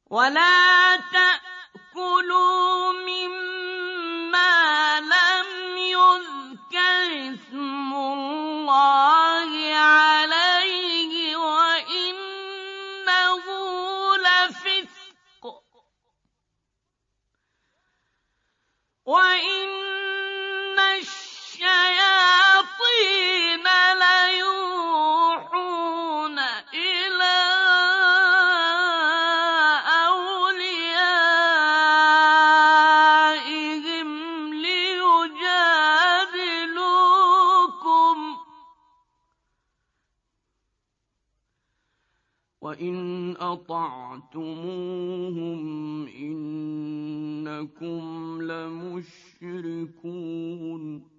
ولا تأكلوا مما لم يذكر اسم الله عليه وإنه لفسق وإن الشياطين ليوحون إلى أوليائهم ليجادلوكم وإن أطعتموهم إنكم لمشركون